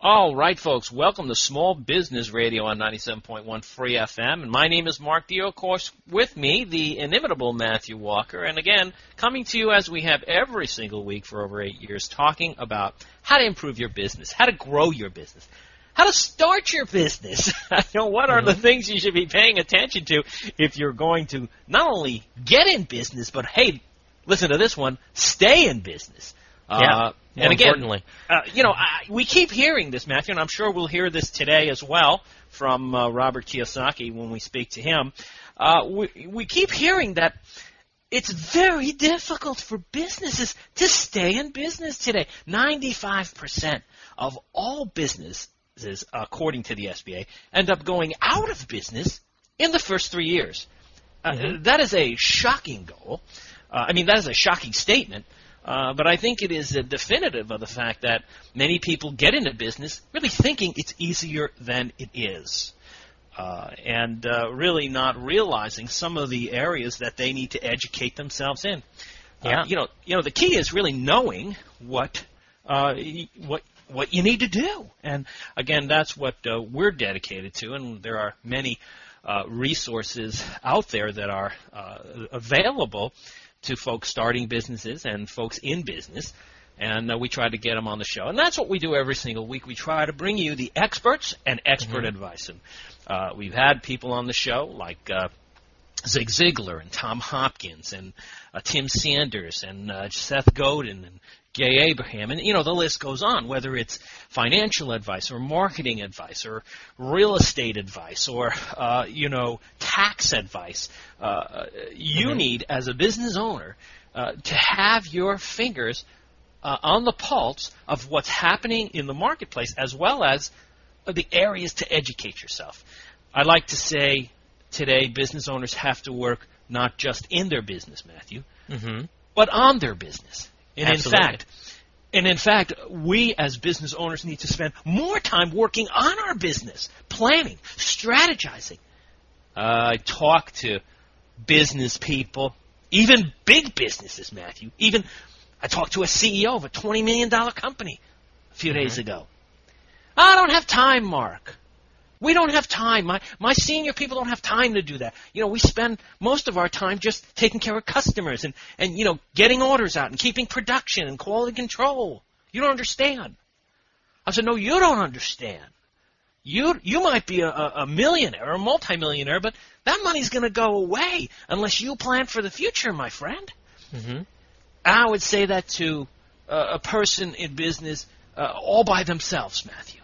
All right, folks, welcome to Small Business Radio on 97.1 Free FM. And my name is Mark Dio, of course, with me, the inimitable Matthew Walker. And again, coming to you as we have every single week for over 8 years, talking about how to improve your business, how to grow your business, how to start your business. What are the things you should be paying attention to if you're going to not only get in business, but, hey, listen to this one, stay in business. And again, we keep hearing this, Matthew, and I'm sure we'll hear this today as well from Robert Kiyosaki when we speak to him. We keep hearing that it's very difficult for businesses to stay in business today. 95% of all businesses, according to the SBA, end up going out of business in the first 3 years. That is a shocking goal. That is a shocking statement. But I think it is definitive of the fact that many people get into business really thinking it's easier than it is, and really not realizing some of the areas that they need to educate themselves in. The key is really knowing what you need to do, and again, that's what we're dedicated to. And there are many resources out there that are available to folks starting businesses and folks in business, and we try to get them on the show. And that's what we do every single week. We try to bring you the experts and expert advice. And we've had people on the show like Zig Ziglar and Tom Hopkins and Tim Sanders and Seth Godin and Gay Abraham, and the list goes on, whether it's financial advice or marketing advice or real estate advice or tax advice. You need, as a business owner, to have your fingers on the pulse of what's happening in the marketplace, as well as the areas to educate yourself. I like to say today business owners have to work not just in their business, Matthew, but on their business. And in fact, we as business owners need to spend more time working on our business, planning, strategizing. I talk to business people, even big businesses, Matthew. I talked to a CEO of a $20 million company a few days ago. I don't have time, Mark. We don't have time. My senior people don't have time to do that. We spend most of our time just taking care of customers and getting orders out and keeping production and quality control. You don't understand. I said, no, you don't understand. You might be a millionaire or a multimillionaire, but that money's going to go away unless you plan for the future, my friend. I would say that to a person in business all by themselves, Matthew.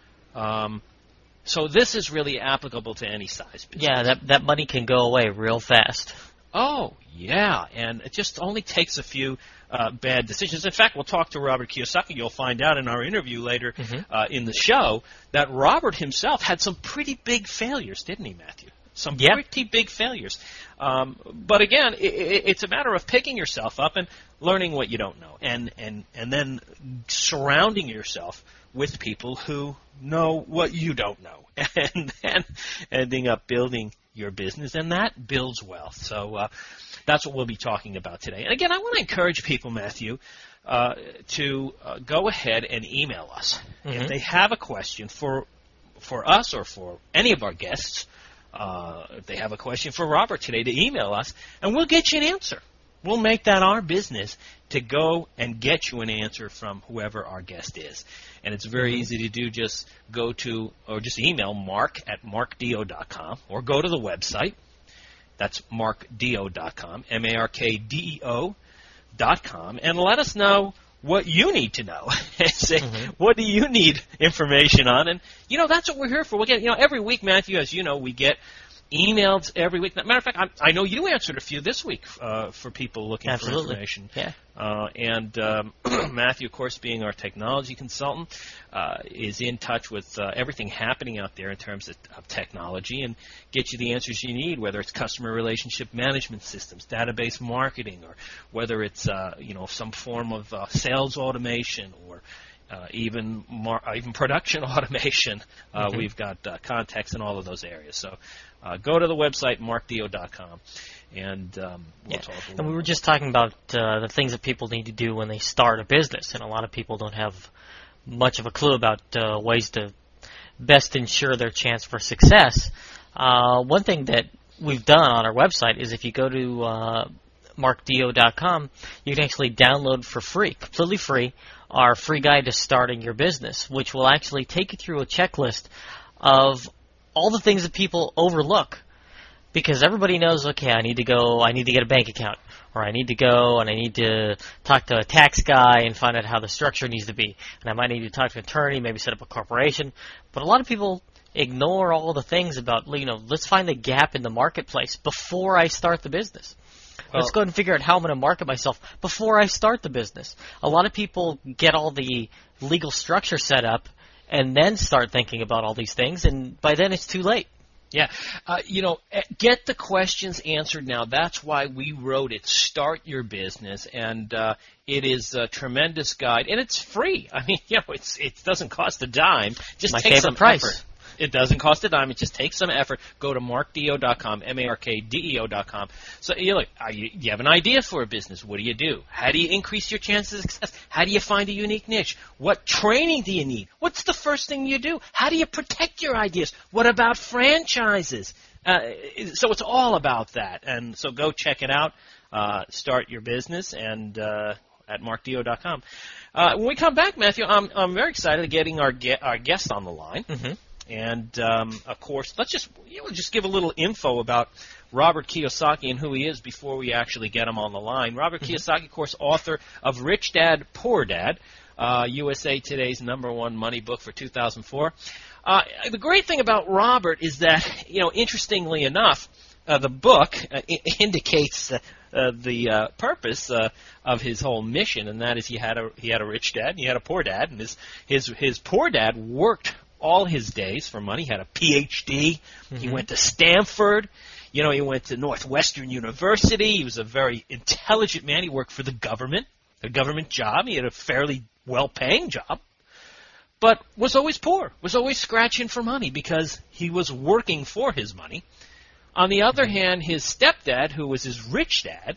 So this is really applicable to any size business. Yeah, that money can go away real fast. Oh, yeah, and it just only takes a few bad decisions. In fact, we'll talk to Robert Kiyosaki. You'll find out in our interview later in the show that Robert himself had some pretty big failures, didn't he, Matthew? Some pretty big failures. But again, it's a matter of picking yourself up and learning what you don't know, and then surrounding yourself with people who know what you don't know, and then ending up building your business, and that builds wealth. So that's what we'll be talking about today. And again, I want to encourage people, Matthew, to go ahead and email us. If they have a question for us or for any of our guests, if they have a question for Robert today, to email us, and we'll get you an answer. We'll make that our business to go and get you an answer from whoever our guest is. And it's very easy to do. Just go to, or just email mark@markdeo.com, or go to the website. That's markdeo.com, markdeo.com, and let us know what you need to know. Say, what do you need information on? And, that's what we're here for. We'll get, every week, Matthew, as you know, we get emails every week. Matter of fact, I know you answered a few this week for people looking for information. Yeah. And Matthew, of course, being our technology consultant, is in touch with everything happening out there in terms of technology, and get you the answers you need, whether it's customer relationship management systems, database marketing, or whether it's some form of sales automation, or even production automation. We've got contacts in all of those areas. So go to the website, markdeo.com, and we'll talk a little And we were just talking about the things that people need to do when they start a business, and a lot of people don't have much of a clue about ways to best ensure their chance for success. One thing that we've done on our website is if you go to markdio.com, you can actually download for free, completely free, our free guide to starting your business, which will actually take you through a checklist of all the things that people overlook. Because everybody knows, okay, I need to get a bank account, or I need to go and I need to talk to a tax guy and find out how the structure needs to be. And I might need to talk to an attorney, maybe set up a corporation. But a lot of people ignore all the things about, let's find the gap in the marketplace before I start the business. Let's go ahead and figure out how I'm going to market myself before I start the business. A lot of people get all the legal structure set up and then start thinking about all these things, and by then it's too late. Yeah. Get the questions answered now. That's why we wrote it, Start Your Business, and it is a tremendous guide, and it's free. I mean, it doesn't cost a dime. Just my take favorite some price. effort. It doesn't cost a dime. It just takes some effort. Go to markdio.com, markdeo.com. So you have an idea for a business. What do you do? How do you increase your chances of success? How do you find a unique niche? What training do you need? What's the first thing you do? How do you protect your ideas? What about franchises? So it's all about that. And so go check it out. Start Your Business and at markdio.com. When we come back, Matthew, I'm very excited getting our guest on the line. Mm-hmm. And, of course, let's just give a little info about Robert Kiyosaki and who he is before we actually get him on the line. Robert Kiyosaki, of course, author of Rich Dad, Poor Dad, USA Today's #1 money book for 2004. The great thing about Robert is that, interestingly enough, the book indicates the purpose of his whole mission, and that is he had a rich dad and he had a poor dad, and his poor dad worked all his days for money. He had a PhD. He went to Stanford. He went to Northwestern University. He was a very intelligent man. He worked for the government, a government job. He had a fairly well-paying job, but was always poor, was always scratching for money because he was working for his money. On the other hand, his stepdad, who was his rich dad,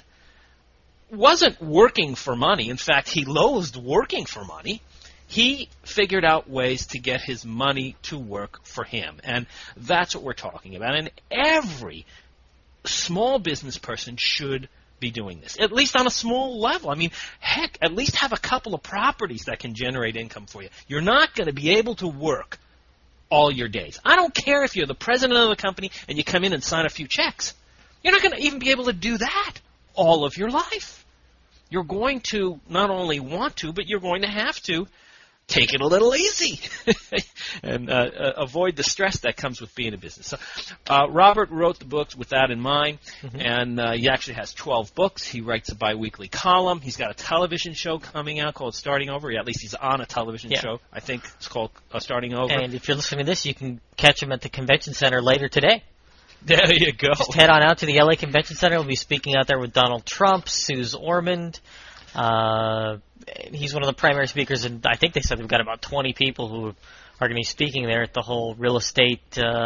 wasn't working for money. In fact, he loathed working for money. He figured out ways to get his money to work for him, and that's what we're talking about. And every small business person should be doing this, at least on a small level. I mean, heck, at least have a couple of properties that can generate income for you. You're not going to be able to work all your days. I don't care if you're the president of the company and you come in and sign a few checks. You're not going to even be able to do that all of your life. You're going to not only want to, but you're going to have to take it a little easy and avoid the stress that comes with being a business. So, Robert wrote the books with that in mind, and he actually has 12 books. He writes a biweekly column. He's got a television show coming out called Starting Over. At least he's on a television show. I think it's called Starting Over. And if you're listening to this, you can catch him at the convention center later today. There you go. Just head on out to the LA Convention Center. We'll be speaking out there with Donald Trump, Suze Orman. He's one of the primary speakers, and I think they said we've got about 20 people who are going to be speaking there at the whole real estate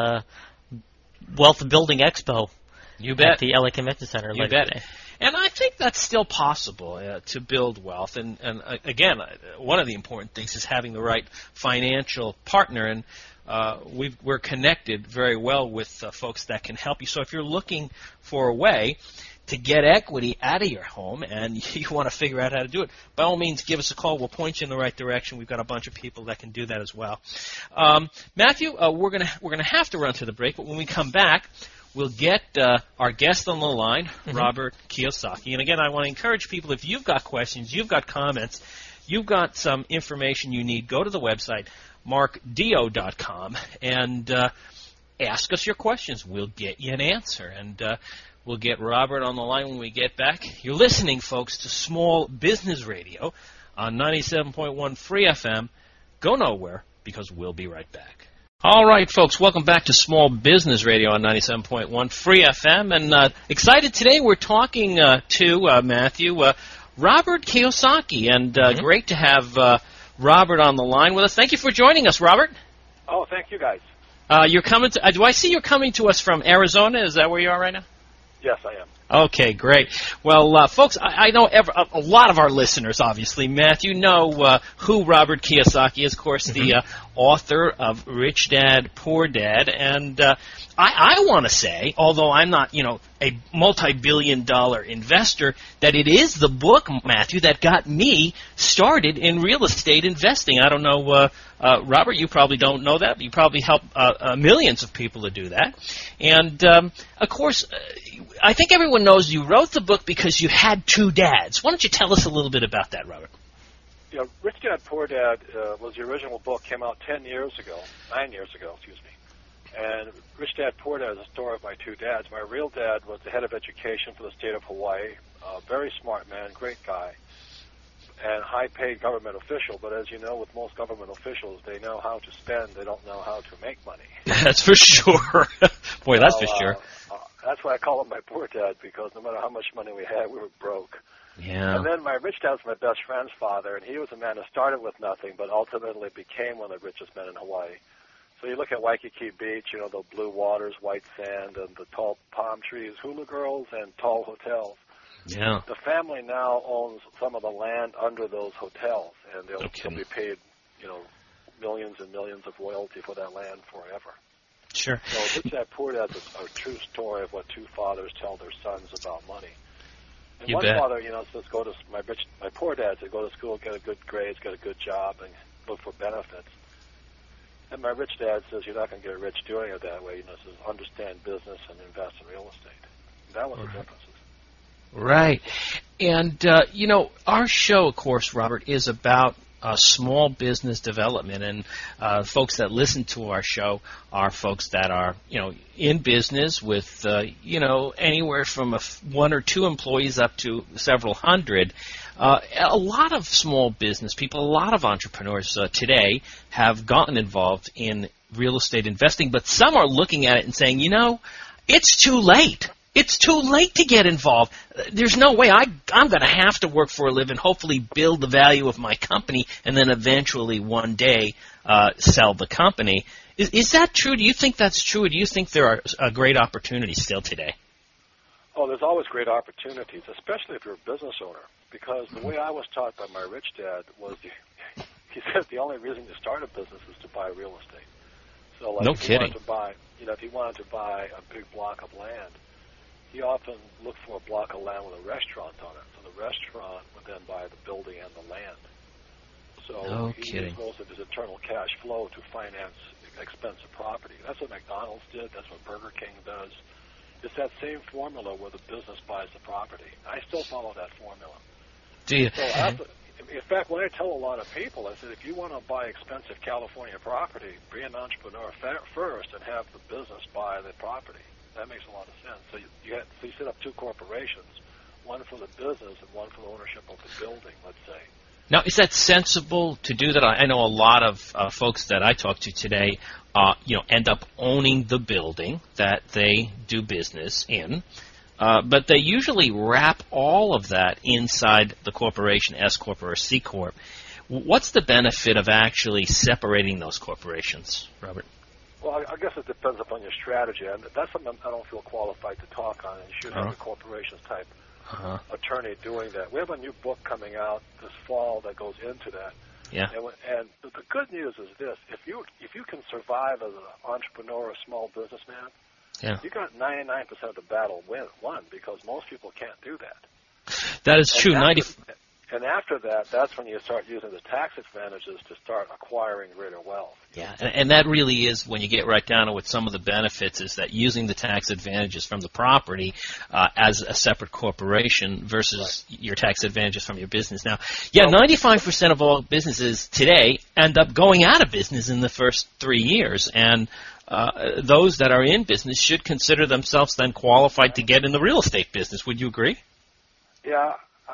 wealth building expo. You bet. At the LA Convention Center later today. And I think that's still possible to build wealth. And again, one of the important things is having the right financial partner. And we're connected very well with folks that can help you. So if you're looking for a way to get equity out of your home and you want to figure out how to do it, by all means, give us a call. We'll point you in the right direction. We've got a bunch of people that can do that as well. Matthew, we're gonna have to run to the break, but when we come back, we'll get our guest on the line, Robert Kiyosaki. And again, I want to encourage people, if you've got questions, you've got comments, you've got some information you need, go to the website, markdio.com, and ask us your questions. We'll get you an answer. And we'll get Robert on the line when we get back. You're listening, folks, to Small Business Radio on 97.1 Free FM. Go nowhere, because we'll be right back. All right, folks, welcome back to Small Business Radio on 97.1 Free FM. And excited today, we're talking to Matthew, Robert Kiyosaki. And great to have Robert on the line with us. Thank you for joining us, Robert. Oh, thank you, guys. You're coming to, do I see you're coming to us from Arizona? Is that where you are right now? Yes, I am. Okay, great. Well, folks, I know a lot of our listeners, obviously, Matthew, know who Robert Kiyosaki is, of course, the author of Rich Dad, Poor Dad. And I want to say, although I'm not, a multi-billion-dollar investor, that it is the book, Matthew, that got me started in real estate investing. I don't know, Robert, you probably don't know that, but you probably help millions of people to do that. And, of course, I think everyone knows you wrote the book because you had two dads. Why don't you tell us a little bit about that, Robert? Yeah, Rich Dad, Poor Dad was the original book, came out 9 years ago, excuse me. And Rich Dad, Poor Dad is a story of my two dads. My real dad was the head of education for the state of Hawaii, a very smart man, great guy, and high-paid government official. But as you know, with most government officials, they know how to spend. They don't know how to make money. That's for sure. Boy, that's for sure. That's why I call him my poor dad, because no matter how much money we had, we were broke. Yeah. And then my rich dad was my best friend's father, and he was a man who started with nothing, but ultimately became one of the richest men in Hawaii. So you look at Waikiki Beach, the blue waters, white sand, and the tall palm trees, hula girls, and tall hotels. Yeah. The family now owns some of the land under those hotels, and they'll be paid, millions and millions of royalty for that land forever. Sure. So Rich Dad, Poor Dad is a true story of what two fathers tell their sons about money. And one father, says my poor dad said, go to school, get a good grades, get a good job, and look for benefits. And my rich dad says, you're not going to get rich doing it that way. Says, understand business and invest in real estate. And that was the difference. Right. And, our show, of course, Robert, is about small business development. And folks that listen to our show are folks that are, in business with, anywhere from one or two employees up to several hundred. A lot of small business people, a lot of entrepreneurs today have gotten involved in real estate investing, but some are looking at it and saying, it's too late. It's too late to get involved. There's no way. I'm going to have to work for a living, hopefully build the value of my company, and then eventually one day sell the company. Is that true? Do you think that's true, or do you think there are great opportunities still today? Oh, there's always great opportunities, especially if you're a business owner, because the way I was taught by my rich dad was he said the only reason you start a business is to buy real estate. So, like, no kidding. If he wanted to buy a big block of land, he often looked for a block of land with a restaurant on it. So the restaurant would then buy the building and the land. So he used most of his internal cash flow to finance expensive property. That's what McDonald's did. That's what Burger King does. It's that same formula where the business buys the property. I still follow that formula. Do you? So in fact, when I tell a lot of people, I said, if you want to buy expensive California property, be an entrepreneur first and have the business buy the property. That makes a lot of sense. So you set up two corporations, one for the business and one for the ownership of the building, let's say. Now, is that sensible to do that? I know a lot of folks that I talk to today, end up owning the building that they do business in, but they usually wrap all of that inside the corporation, S Corp or C Corp. What's the benefit of actually separating those corporations, Robert? Well, I guess it depends upon your strategy, and that's something I don't feel qualified to talk on, and you should have a corporations type attorney doing that. We have a new book coming out this fall that goes into that. Yeah. And the good news is this: if you can survive as an entrepreneur or small businessman, you got 99% of the battle won, because most people can't do that. That is true. And after that, that's when you start using the tax advantages to start acquiring greater wealth. Yeah, and that really is, when you get right down to it, some of the benefits is that using the tax advantages from the property as a separate corporation versus your tax advantages from your business. Now, 95% of all businesses today end up going out of business in the first 3 years, and those that are in business should consider themselves then qualified to get in the real estate business. Would you agree? Yeah.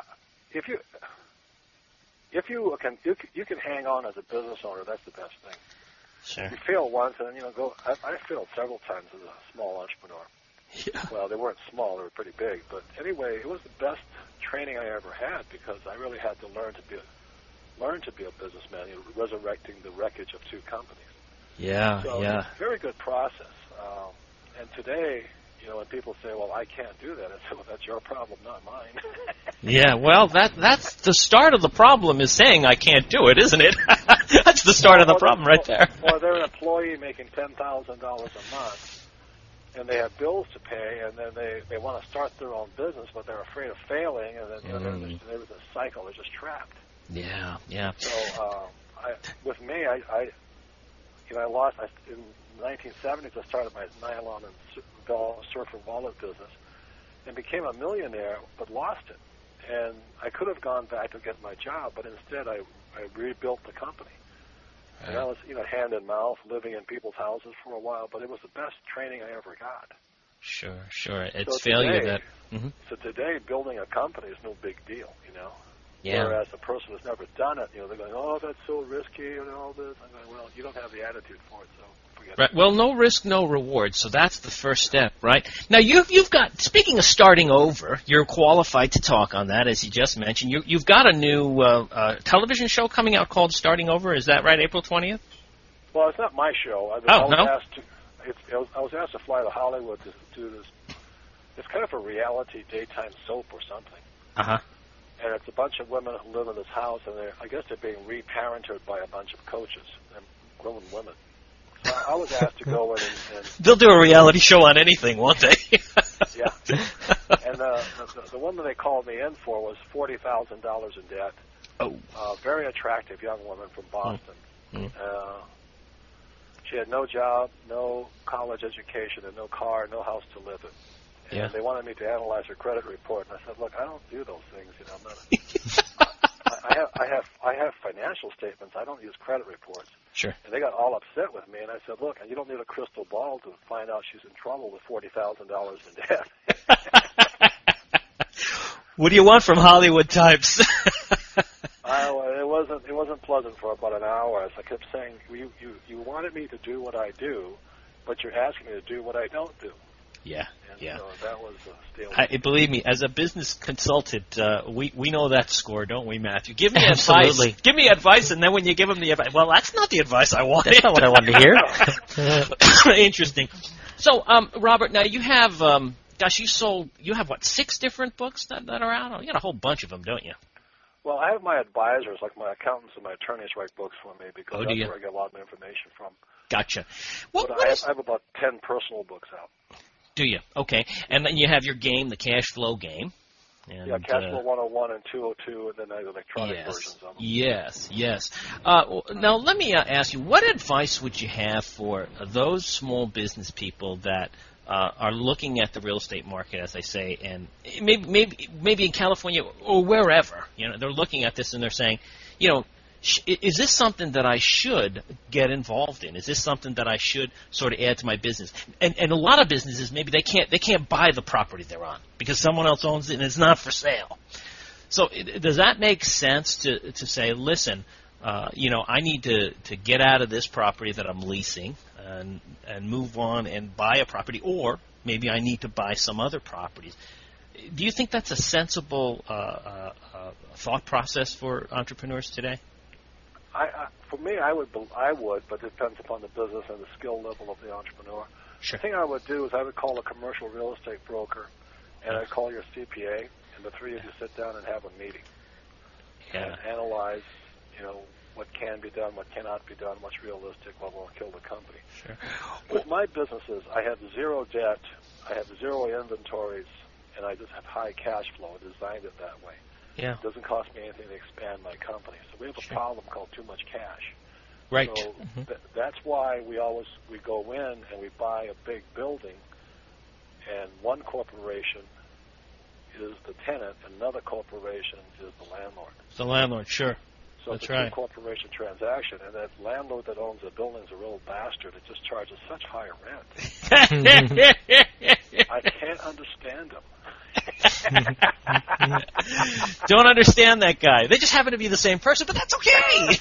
If you can hang on as a business owner, that's the best thing. Sure. You fail once, and then go. I failed several times as a small entrepreneur. Yeah. Well, they weren't small; they were pretty big. But anyway, it was the best training I ever had, because I really had to learn to be a businessman, resurrecting the wreckage of two companies. Yeah, so yeah. It's a very good process. And today, when people say, well, I can't do that, I say, well, that's your problem, not mine. Yeah, well, that's the start of the problem, is saying I can't do it, isn't it? That's the start of the problem right there. Or they're an employee making $10,000 a month, and they have bills to pay, and then they want to start their own business, but they're afraid of failing, and then there's a cycle. They're just trapped. Yeah. So with me, I lost in the 1970s. I started my nylon and surfer wallet business, and became a millionaire, but lost it. And I could have gone back to get my job, but instead I rebuilt the company. And I was, hand in mouth, living in people's houses for a while, but it was the best training I ever got. Sure. It's failure today, that. Mm-hmm. So today, building a company is no big deal, Yeah. Whereas a person who's never done it, they're going, oh, that's so risky and all this. I'm going, well, you don't have the attitude for it, so forget Right. it. Well, no risk, no reward. So that's the first step, right? Now, you've got, speaking of starting over, you're qualified to talk on that, as you just mentioned. You've got a new television show coming out called Starting Over. Is that right, April 20th? Well, it's not my show. I was asked to fly to Hollywood to do this. It's kind of a reality daytime soap or something. Uh-huh. And it's a bunch of women who live in this house, and I guess they're being reparented by a bunch of coaches and grown women. So I was asked to go in and They'll do a reality show on anything, won't they? yeah. And the woman they called me in for was $40,000 in debt. Oh. Very attractive young woman from Boston. Mm. She had no job, no college education, and no car, no house to live in. And they wanted me to analyze her credit report, and I said, "Look, I don't do those things. I'm not. I have financial statements. I don't use credit reports." Sure. And they got all upset with me, and I said, "Look, you don't need a crystal ball to find out she's in trouble with $40,000 in debt." What do you want from Hollywood types? It wasn't pleasant for about an hour. As I kept saying, you wanted me to do what I do, but you're asking me to do what I don't do. Yeah. So that was a stalemate. Believe me, as a business consultant, we know that score, don't we, Matthew? Give me Absolutely. advice. Give me advice, and then when you give them the advice, well, that's not the advice I wanted. That's not what I wanted to hear. Interesting. So, Robert, now you have, you have, 6 different books that are out? You got a whole bunch of them, don't you? Well, I have my advisors, like my accountants and my attorneys, write books for me because that's where I get a lot of information from. Gotcha. But I have about 10 personal books out. Do you? Okay. And then you have your game, the Cash Flow game. And, Cash Flow 101 and 202, and then I have electronic versions of them. Yes. Now, let me ask you, what advice would you have for those small business people that are looking at the real estate market, as I say, and maybe in California or wherever, they're looking at this and they're saying, is this something that I should get involved in? Is this something that I should sort of add to my business? And a lot of businesses, maybe they can't buy the property they're on because someone else owns it and it's not for sale. So does that make sense to say, listen, I need to get out of this property that I'm leasing and move on and buy a property, or maybe I need to buy some other properties. Do you think that's a sensible thought process for entrepreneurs today? For me, I would, but it depends upon the business and the skill level of the entrepreneur. Sure. The thing I would do is I would call a commercial real estate broker, and I'd call your CPA, and the three of you sit down and have a meeting and analyze, what can be done, what cannot be done, what's realistic, what will kill the company. Sure. With my businesses, I have zero debt, I have zero inventories, and I just have high cash flow. I designed it that way. Yeah. It doesn't cost me anything to expand my company. So we have a problem called too much cash. Right. So that's why we go in and we buy a big building, and one corporation is the tenant, and another corporation is the landlord. It's the landlord, sure. So that's it's a right. two-corporation transaction, and that landlord that owns the building is a real bastard. It just charges such high rent. I can't understand him. Don't understand that guy. They just happen to be the same person, but that's okay.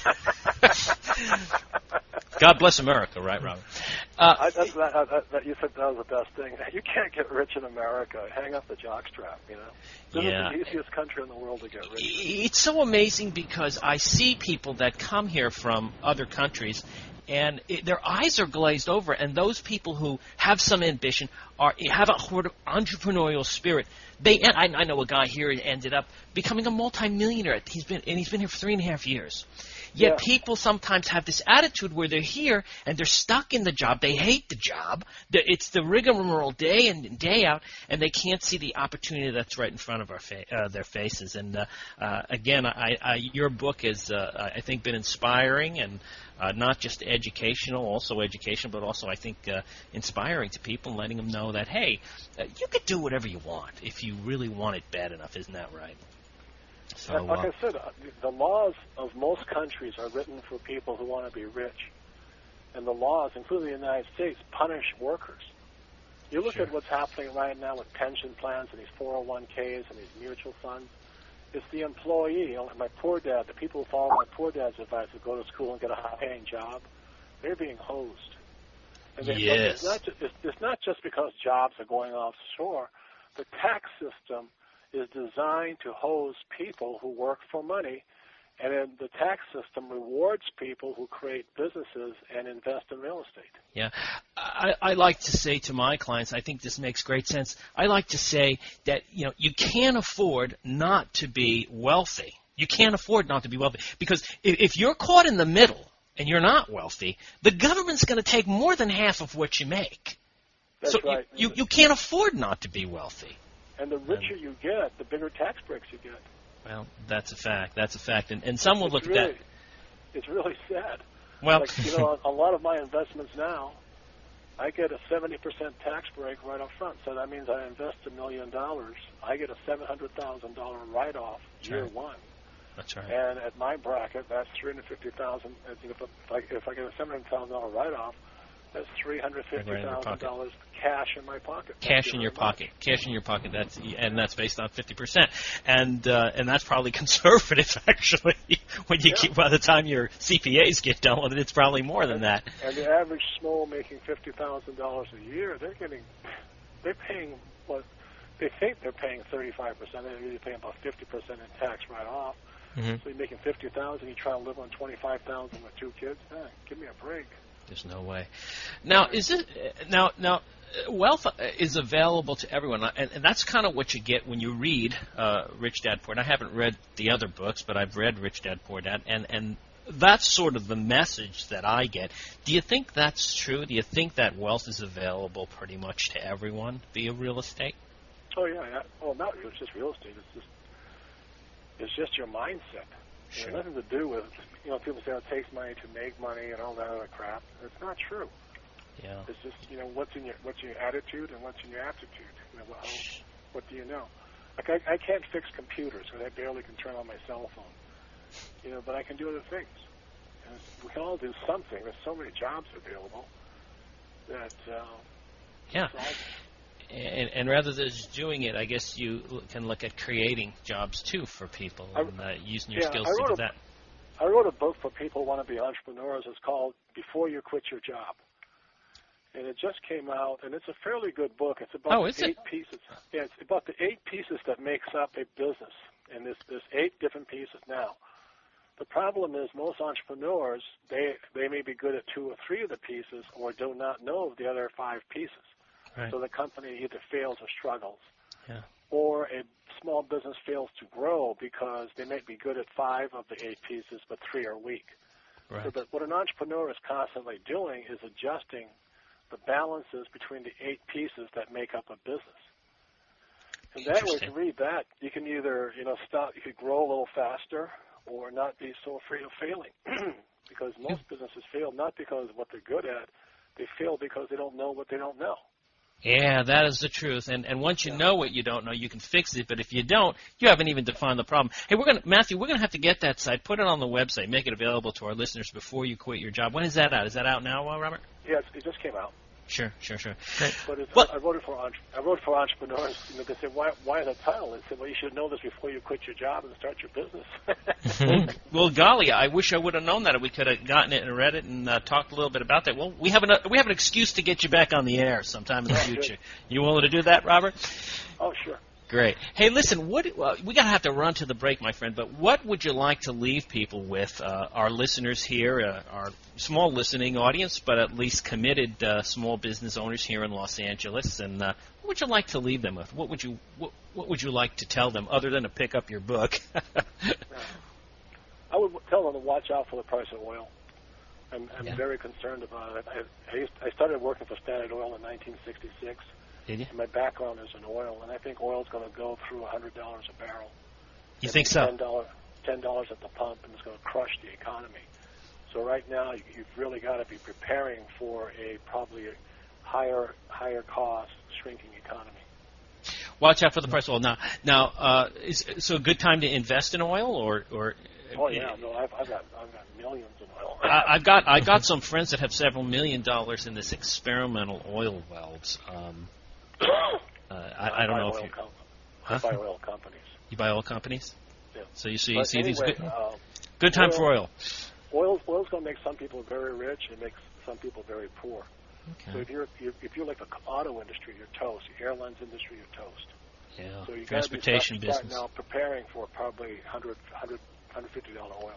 God bless America, right, Robert? You said that was the best thing. You can't get rich in America. Hang up the jockstrap, This is the easiest country in the world to get rich. It's so amazing because I see people that come here from other countries, and their eyes are glazed over. And those people who have some ambition have a sort of entrepreneurial spirit. I know a guy here who ended up becoming a multimillionaire. He's been here for 3.5 years. Yet people sometimes have this attitude where they're here and they're stuck in the job. They hate the job. It's the rigmarole day in and day out, and they can't see the opportunity that's right in front of their faces. And again, your book has, I think, been inspiring and not just educational, but also I think inspiring to people, and letting them know that, hey, you could do whatever you want if you really want it bad enough. Isn't that right? So, like I said, the laws of most countries are written for people who want to be rich. And the laws, including the United States, punish workers. You look at what's happening right now with pension plans and these 401ks and these mutual funds. It's the employee. You know, my poor dad, the people who follow my poor dad's advice to go to school and get a high-paying job, they're being hosed. And yes. It's not just because jobs are going offshore. The tax system is designed to hose people who work for money, and then the tax system rewards people who create businesses and invest in real estate. Yeah. I like to say to my clients, I think this makes great sense, I like to say that, you know, you can't afford not to be wealthy. You can't afford not to be wealthy. Because if you're caught in the middle and you're not wealthy, the government's going to take more than half of what you make. That's right. You can't afford not to be wealthy. And the richer you get, the bigger tax breaks you get. Well, that's a fact. That's a fact. And some will look at that. It's really sad. Well, like, you know, a lot of my investments now, I get a 70% tax break right up front. So that means I invest $1 million, I get a $700,000 write-off year one. That's right. And at my bracket, that's $350,000. If I get a $700,000 write-off, that's $350,000 cash in my pocket. Cash in your pocket. Cash in your pocket. That's based on 50%, and that's probably conservative actually. When you keep, by the time your CPAs get done with it, it's probably more than that. And the average small making $50,000 a year, they're paying what they think they're paying 35%. They're really paying about 50% in tax right off. Mm-hmm. So you're making $50,000. You try to live on $25,000 with 2 kids. Give me a break. There's no way. Now, wealth is available to everyone, and that's kind of what you get when you read Rich Dad Poor Dad. I haven't read the other books, but I've read Rich Dad Poor Dad, and that's sort of the message that I get. Do you think that's true? Do you think that wealth is available pretty much to everyone via real estate? Oh yeah. Well, not just real estate. It's just your mindset. Sure. It has nothing to do with, you know, people say it takes money to make money and all that other crap. It's not true. Yeah. It's just, you know, what's in your attitude and what's in your aptitude. You know, what do you know? Like I can't fix computers because I barely can turn on my cell phone. You know, but I can do other things. And we can all do something. There's so many jobs available that. Yeah. And rather than just doing it, I guess you can look at creating jobs, too, for people and using your skills to do that. I wrote a book for people who want to be entrepreneurs. It's called Before You Quit Your Job. And it just came out, and it's a fairly good book. It's about 8 pieces. Yeah, it's about the 8 pieces that makes up a business. And there's 8 different pieces now. The problem is most entrepreneurs, they may be good at 2 or 3 of the pieces or do not know the other 5 pieces. Right. So the company either fails or struggles. Yeah. Or a small business fails to grow because they may be good at 5 of the 8 pieces, but 3 are weak. Right. So what an entrepreneur is constantly doing is adjusting the balances between the 8 pieces that make up a business. And that way, if you read that, you can either, you know, you could grow a little faster or not be so afraid of failing. Because most businesses fail not because of what they're good at. They fail because they don't know what they don't know. Yeah, that is the truth. And once you know what you don't know, you can fix it. But if you don't, you haven't even defined the problem. Hey, Matthew, we're gonna have to get that site, put it on the website, make it available to our listeners before you quit your job. When is that out? Is that out now, Robert? Yeah, it just came out. Sure. But I wrote it for entrepreneurs. You know, they said, why the title? They said, well, you should know this before you quit your job and start your business. Well, golly, I wish I would have known that. We could have gotten it and read it and talked a little bit about that. Well, we have an excuse to get you back on the air sometime in the future. You willing to do that, Robert? Oh, sure. Great. Hey, listen, we gotta have to run to the break, my friend. But what would you like to leave people with? Our listeners here, our small listening audience, but at least committed small business owners here in Los Angeles. And what would you like to leave them with? What would you like to tell them, other than to pick up your book? I would tell them to watch out for the price of oil. I'm very concerned about it. I started working for Standard Oil in 1966. Did you? And my background is in oil, and I think oil is going to go through $100 a barrel. You think so? $10 at the pump, and it's going to crush the economy. So right now, you've really got to be preparing for probably a higher cost, shrinking economy. Watch out for the price of oil. Now, is so a good time to invest in oil, or? Oh yeah, no, I've got millions in oil. I got some friends that have several $1 million in this experimental oil wells. I don't know if you. I buy oil companies. You buy oil companies? Yeah. So you see anyway, these good time for oil. Oil's going to make some people very rich and makes some people very poor. Okay. So if you're like the auto industry, you're toast. The airlines industry, you're toast. Yeah. So you transportation got to start business. now preparing for probably $150 oil.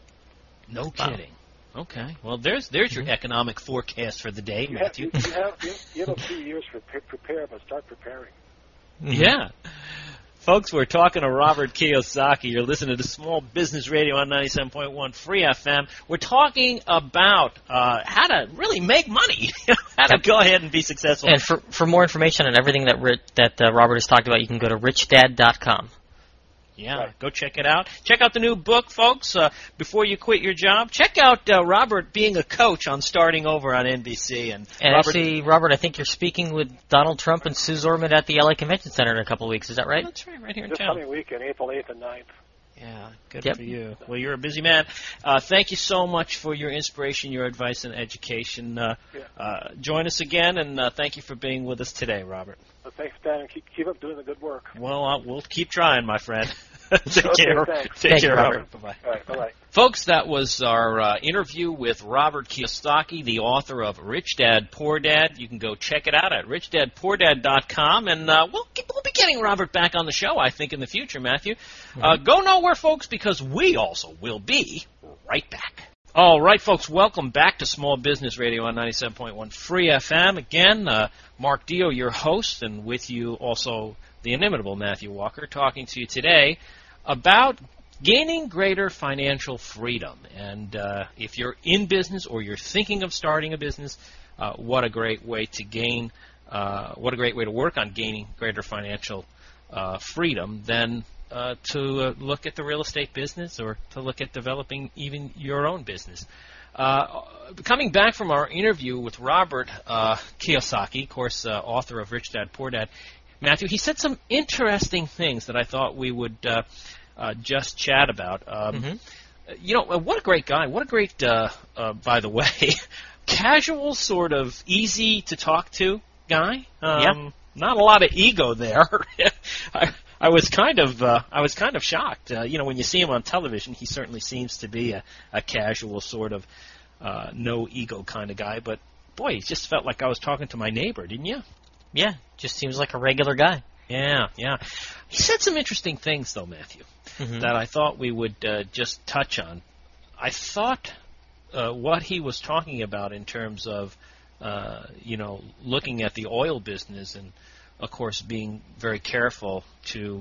No kidding. Okay. Well, there's your economic forecast for the day, Matthew. You have a few years to prepare, but start preparing. Yeah. Folks, we're talking to Robert Kiyosaki. You're listening to Small Business Radio on 97.1 Free FM. We're talking about how to really make money, how to go ahead and be successful. And for more information on everything that Robert has talked about, you can go to richdad.com. Yeah, right. Go check it out. Check out the new book, folks, Before You Quit Your Job. Check out Robert being a coach on Starting Over on NBC. And Robert, I think you're speaking with Donald Trump and Sue Zorman at the LA Convention Center in a couple of weeks. Is that right? That's right here in this town. Coming weekend, April 8th and 9th. Yeah, good for you. Well, you're a busy man. Thank you so much for your inspiration, your advice, and education. Join us again, and thank you for being with us today, Robert. Well, thanks, Dan, and keep up doing the good work. Well, we'll keep trying, my friend. Take care. Thanks. Take care, Robert. Bye-bye. All right, bye-bye. Folks, that was our interview with Robert Kiyosaki, the author of Rich Dad, Poor Dad. You can go check it out at richdadpoordad.com, and we'll be getting Robert back on the show, I think, in the future, Matthew. Go nowhere, folks, because we also will be right back. All right, folks, welcome back to Small Business Radio on 97.1 Free FM. Again, Mark Dio, your host, and with you also the inimitable Matthew Walker, talking to you today about gaining greater financial freedom. And if you're in business or you're thinking of starting a business, what a great way to what a great way to work on gaining greater financial freedom than to look at the real estate business or to look at developing even your own business. Coming back from our interview with Robert Kiyosaki, of course, author of Rich Dad, Poor Dad, Matthew, he said some interesting things that I thought we would just chat about. You know, what a great guy. What a great, by the way, casual, sort of easy to talk to guy. Not a lot of ego there. I was kind of shocked. You know, when you see him on television, he certainly seems to be a casual, sort of no ego kind of guy. But boy, it just felt like I was talking to my neighbor, didn't you? Yeah, just seems like a regular guy. Yeah. He said some interesting things, though, Matthew, that I thought we would just touch on. I thought what he was talking about in terms of, looking at the oil business and, of course, being very careful to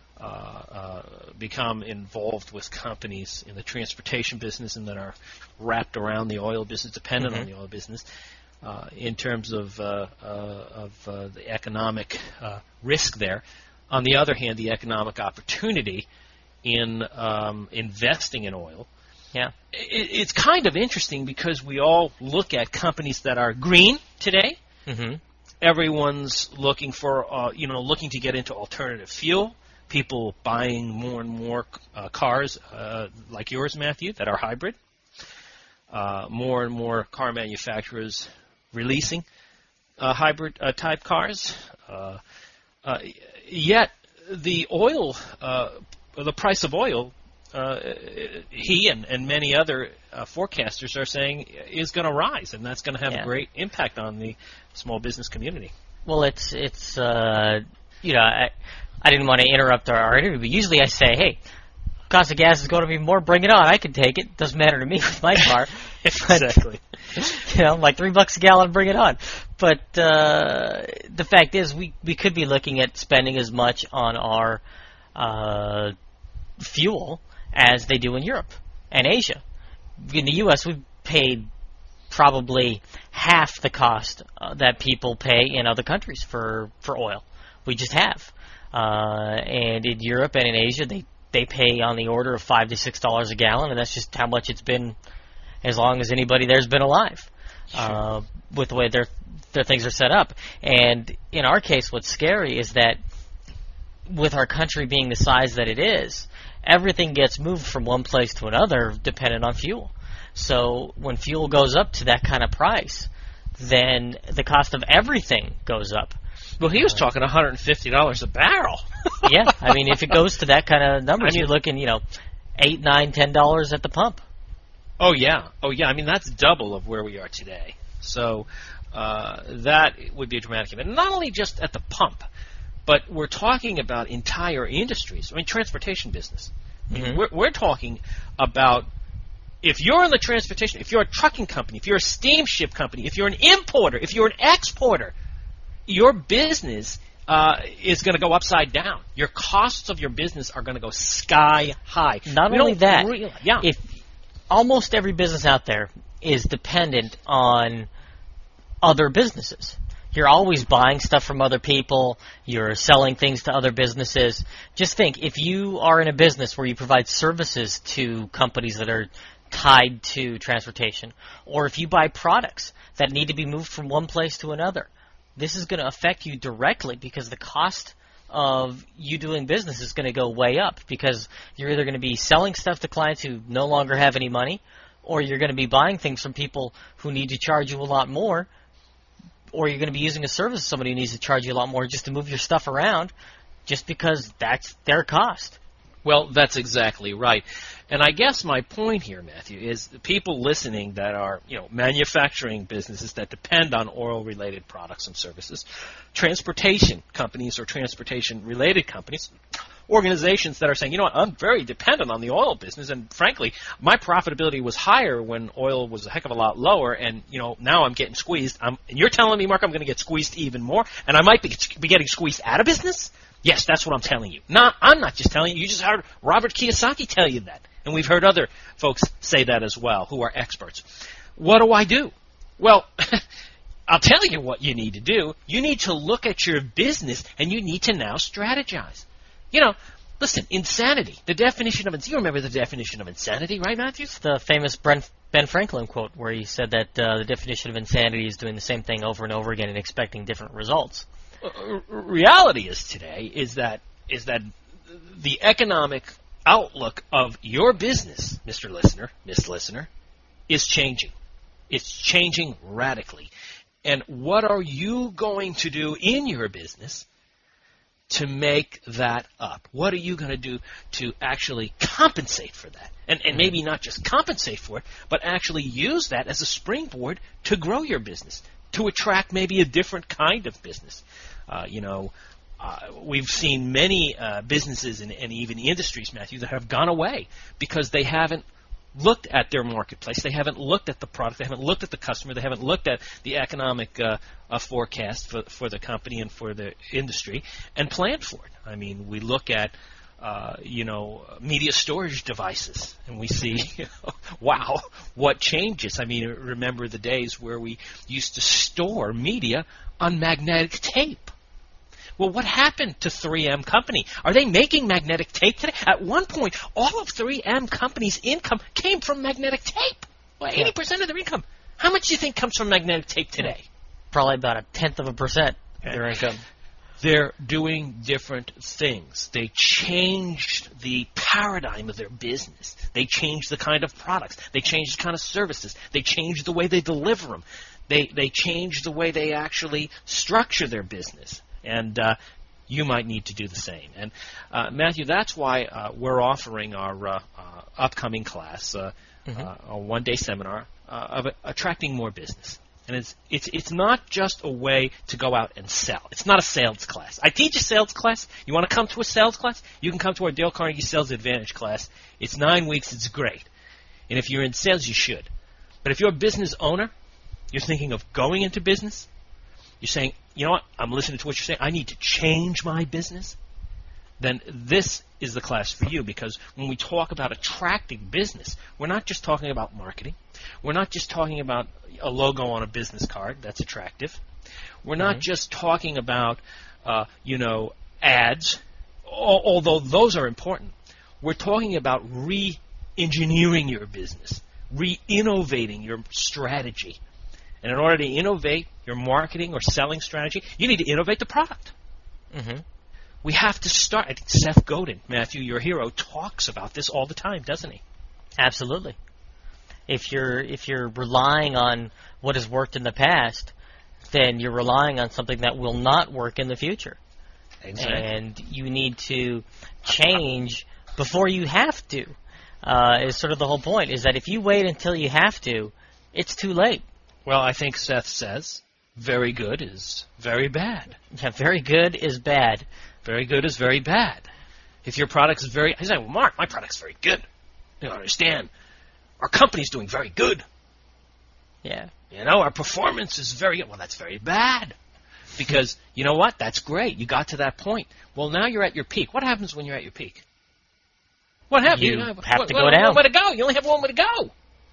become involved with companies in the transportation business and that are wrapped around the oil business, dependent on the oil business. In terms of the economic risk there. On the other hand, the economic opportunity in investing in oil. Yeah, it's kind of interesting because we all look at companies that are green today. Everyone's looking for, looking to get into alternative fuel. People buying more and more cars like yours, Matthew, that are hybrid. More and more car manufacturers releasing hybrid type cars. Yet the oil, the price of oil, he and many other forecasters are saying is going to rise, and that's going to have a great impact on the small business community. Well, it's I didn't want to interrupt our interview, but usually I say, hey, cost of gas is going to be more, bring it on. I can take it. Doesn't matter to me with my car. Exactly. Like $3 a gallon, bring it on. But the fact is, we could be looking at spending as much on our fuel as they do in Europe and Asia. In the U.S., we've paid probably half the cost that people pay in other countries for oil. We just have. And in Europe and in Asia, they pay on the order of $5 to $6 a gallon, and that's just how much it's been as long as anybody there's been alive. Sure. With the way their things are set up. And in our case, what's scary is that with our country being the size that it is, everything gets moved from one place to another dependent on fuel. So when fuel goes up to that kind of price, then the cost of everything goes up. Well, he was talking $150 a barrel. Yeah, I mean, if it goes to that kind of numbers, you're looking, $8, $9, $10 at the pump. Oh yeah. I mean, that's double of where we are today. So that would be a dramatic event. Not only just at the pump, but we're talking about entire industries. I mean, transportation business. Mm-hmm. We're talking about, if you're in the transportation, if you're a trucking company, if you're a steamship company, if you're an importer, if you're an exporter, your business is going to go upside down. Your costs of your business are going to go sky high. Not only that, if almost every business out there is dependent on other businesses. You're always buying stuff from other people. You're selling things to other businesses. Just think, if you are in a business where you provide services to companies that are tied to transportation, or if you buy products that need to be moved from one place to another, this is going to affect you directly because the cost of you doing business is going to go way up, because you're either going to be selling stuff to clients who no longer have any money, or you're going to be buying things from people who need to charge you a lot more, or you're going to be using a service of somebody who needs to charge you a lot more just to move your stuff around, just because that's their cost. Well, that's exactly right. And I guess my point here, Matthew, is the people listening that are, manufacturing businesses that depend on oil-related products and services, transportation companies or transportation-related companies, organizations that are saying, I'm very dependent on the oil business, and frankly, my profitability was higher when oil was a heck of a lot lower, and, now I'm getting squeezed. And you're telling me, Mark, I'm going to get squeezed even more, and I might be getting squeezed out of business? Yes, that's what I'm telling you. I'm not just telling you. You just heard Robert Kiyosaki tell you that. And we've heard other folks say that as well, who are experts. What do I do? Well, I'll tell you what you need to do. You need to look at your business, and you need to now strategize. Listen, insanity. The definition of insanity. You remember the definition of insanity, right, Matthew? It's the famous Ben Franklin quote where he said that the definition of insanity is doing the same thing over and over again and expecting different results. Reality is that the economic outlook of your business, Mr. Listener, Miss Listener, is changing. It's changing radically. And what are you going to do in your business to make that up? What are you going to do to actually compensate for that? And maybe not just compensate for it, but actually use that as a springboard to grow your business, to attract maybe a different kind of business. We've seen many businesses and even industries, Matthew, that have gone away because they haven't looked at their marketplace. They haven't looked at the product. They haven't looked at the customer. They haven't looked at the economic forecast for the company and for the industry and planned for it. I mean, we look at media storage devices, and we see, wow, what changes. I mean, remember the days where we used to store media on magnetic tape. Well, what happened to 3M Company? Are they making magnetic tape today? At one point, all of 3M Company's income came from magnetic tape. Well, 80% of their income. How much do you think comes from magnetic tape today? Probably about 0.1% of their income. They're doing different things. They changed the paradigm of their business. They changed the kind of products. They changed the kind of services. They changed the way they deliver them. They changed the way they actually structure their business. And you might need to do the same. And, Matthew, that's why we're offering our upcoming class, a one-day seminar of attracting more business. And it's not just a way to go out and sell. It's not a sales class. I teach a sales class. You want to come to a sales class? You can come to our Dale Carnegie Sales Advantage class. It's 9 weeks. It's great. And if you're in sales, you should. But if you're a business owner, you're thinking of going into business, you're saying, you know what, I'm listening to what you're saying, I need to change my business, then this is the class for you, because when we talk about attracting business, we're not just talking about marketing. We're not just talking about a logo on a business card that's attractive. We're not just talking about, ads, although those are important. We're talking about re-engineering your business, re-innovating your strategy. And in order to innovate your marketing or selling strategy, you need to innovate the product. Mm-hmm. We have to start. I think Seth Godin, Matthew, your hero, talks about this all the time, doesn't he? Absolutely. If you're relying on what has worked in the past, then you're relying on something that will not work in the future. Exactly. And you need to change before you have to. Is sort of the whole point, is that if you wait until you have to, it's too late. Well, I think Seth says very good is very bad. Yeah, very good is bad. Very good is very bad. If your product is very... He's like, well, Mark, my product's very good. You don't understand. Our company's doing very good. Yeah. Our performance is very good. Well, that's very bad. Because, you know what? That's great. You got to that point. Well, now you're at your peak. What happens when you're at your peak? What happens? You have to go down. One way to go. You only have one way to go.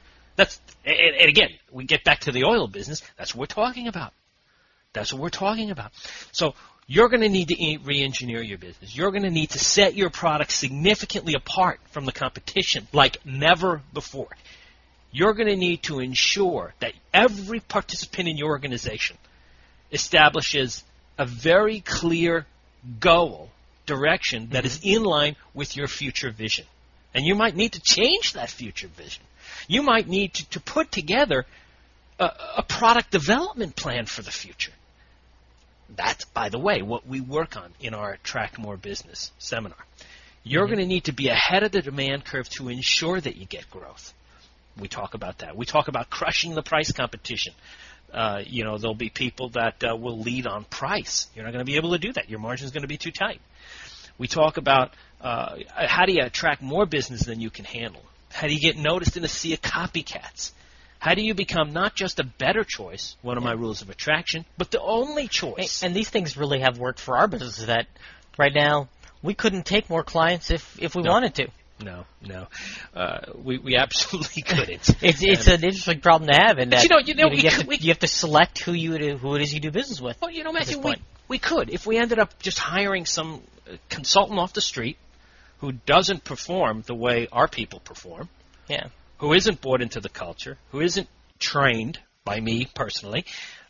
And again, we get back to the oil business. That's what we're talking about. That's what we're talking about. So you're going to need to re-engineer your business. You're going to need to set your product significantly apart from the competition like never before. You're going to need to ensure that every participant in your organization establishes a very clear goal, direction that is in line with your future vision. And you might need to change that future vision. You might need to put together a product development plan for the future. That's, by the way, what we work on in our Attract More Business seminar. You're going to need to be ahead of the demand curve to ensure that you get growth. We talk about that. We talk about crushing the price competition. There'll be people that will lead on price. You're not going to be able to do that. Your margin's going to be too tight. We talk about how do you attract more business than you can handle? How do you get noticed in a sea of copycats? How do you become not just a better choice, one of my rules of attraction, but the only choice? And these things really have worked for our business, that right now we couldn't take more clients if we wanted to. No. We absolutely couldn't. It's an interesting problem to have, in that you have to select who it is you do business with. Well, Matthew, we could. If we ended up just hiring some consultant off the street who doesn't perform the way our people perform, who isn't bought into the culture, who isn't trained by me personally,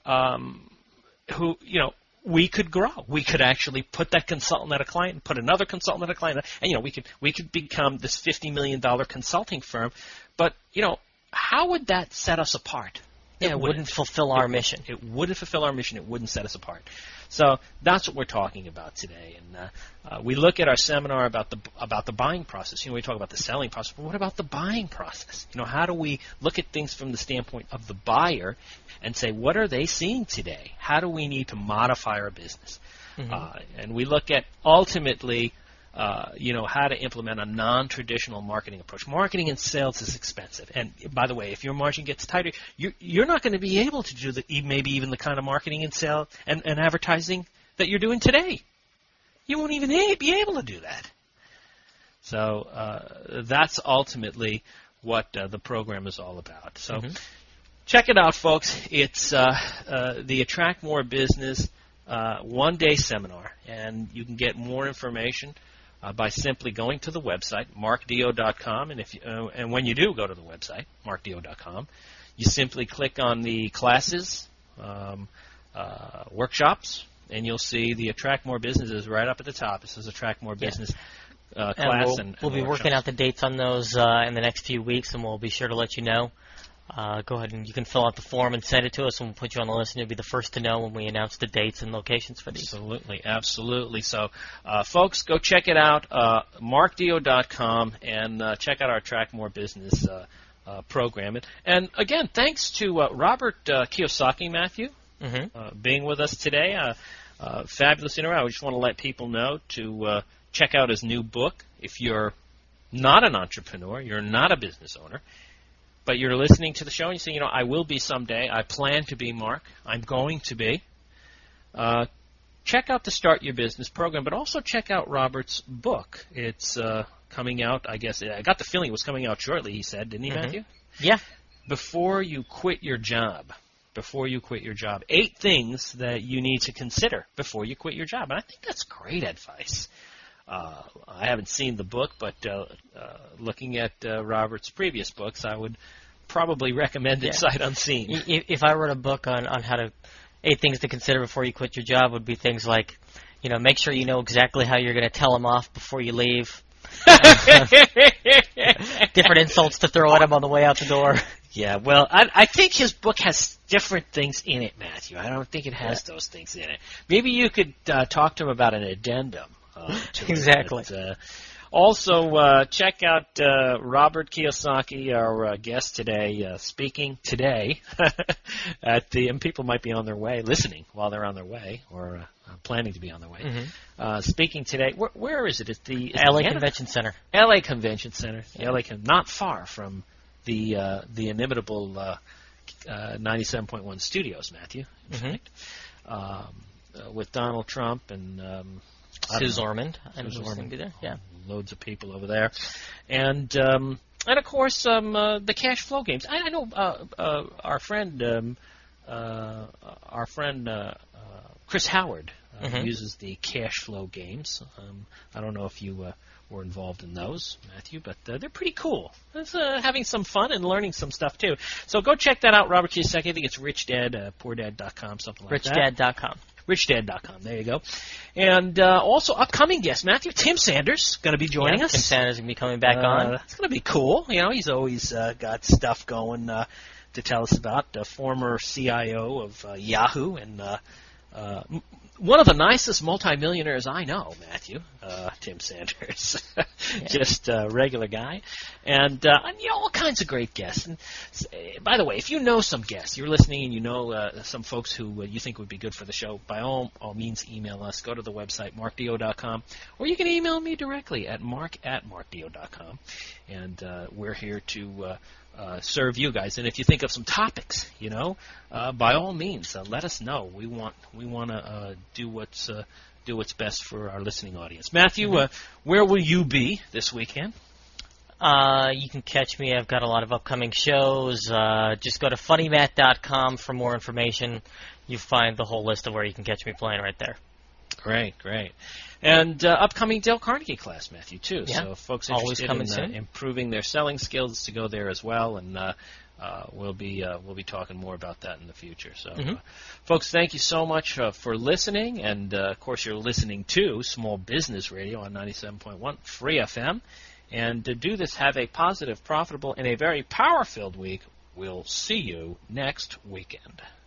we could grow. We could actually put that consultant at a client and put another consultant at a client, and we could become this $50 million consulting firm. But how would that set us apart? It wouldn't fulfill our mission. It wouldn't fulfill our mission. It wouldn't set us apart. So that's what we're talking about today. And we look at our seminar about the buying process. We talk about the selling process, but what about the buying process? How do we look at things from the standpoint of the buyer and say, what are they seeing today? How do we need to modify our business? And we look at ultimately how to implement a non-traditional marketing approach. Marketing and sales is expensive. And by the way, if your margin gets tighter, you're not going to be able to do maybe even the kind of marketing and sales and advertising that you're doing today. You won't even be able to do that. So that's ultimately what the program is all about. So check it out, folks. It's the Attract More Business one-day seminar, and you can get more information by simply going to the website, markdio.com, and when you do go to the website, markdio.com, you simply click on the classes, workshops, and you'll see the Attract More Business is right up at the top. It says Attract More Business class. And we'll be working out the dates on those in the next few weeks, and we'll be sure to let you know. Go ahead and you can fill out the form and send it to us, and we'll put you on the list, and you'll be the first to know when we announce the dates and locations for these. Absolutely. So, folks, go check it out, markdio.com, and check out our Attract More Business program. And again, thanks to Robert Kiyosaki, Matthew, being with us today. Fabulous interview. I just want to let people know to check out his new book. If you're not an entrepreneur, you're not a business owner, but you're listening to the show and you say, I will be someday. I plan to be, Mark. I'm going to be. Check out the Start Your Business program, but also check out Robert's book. It's coming out, I guess. I got the feeling it was coming out shortly, he said, didn't he, Matthew? Yeah. Before you quit your job. 8 things that you need to consider before you quit your job. And I think that's great advice. I haven't seen the book, but looking at Robert's previous books, I would probably recommend it sight unseen. If I wrote a book on how to 8 things to consider before you quit your job, would be things like, make sure you know exactly how you're going to tell them off before you leave. Different insults to throw at him on the way out the door. Yeah, well, I think his book has different things in it, Matthew. I don't think it has those things in it. Maybe you could talk to him about an addendum. Exactly. Also, check out Robert Kiyosaki, our guest today, speaking today and people might be on their way, listening while they're on their way, or planning to be on their way. Speaking today, where is it? It's the LA Convention Center. LA Convention Center. Yeah. Not far from the inimitable 97.1 studios, Matthew. In fact, with Donald Trump and Suze Orman. Be there. Yeah. Loads of people over there, and of course the cash flow games. I know our friend Chris Howard uses the cash flow games. I don't know if you were involved in those, Matthew, but they're pretty cool. It's having some fun and learning some stuff too. So go check that out, Robert Kiyosaki. I think it's RichDad, PoorDad.com, something like that. RichDad.com. RichDad.com. There you go. And also upcoming guest, Matthew, Tim Sanders, going to be joining us. Tim Sanders going to be coming back on. It's going to be cool. He's always got stuff going to tell us about. Former CIO of Yahoo and one of the nicest multimillionaires I know, Matthew, Tim Sanders. Just a regular guy. And all kinds of great guests. And by the way, if you know some guests, you're listening and you know some folks who you think would be good for the show, by all means email us. Go to the website, markdio.com, or you can email me directly at mark@markdio.com. And we're here to serve you guys. And if you think of some topics, by all means, let us know. We want to do what's best for our listening audience. Matthew, where will you be this weekend? You can catch me. I've got a lot of upcoming shows. Just go to funnymat.com for more information. You find the whole list of where you can catch me playing right there. Great. And upcoming Dale Carnegie class, Matthew, too. Yeah. So folks interested in improving their selling skills to go there as well, and we'll be talking more about that in the future. So, folks, thank you so much for listening, and of course you're listening to Small Business Radio on 97.1 Free FM. And to do this, have a positive, profitable, and a very power-filled week. We'll see you next weekend.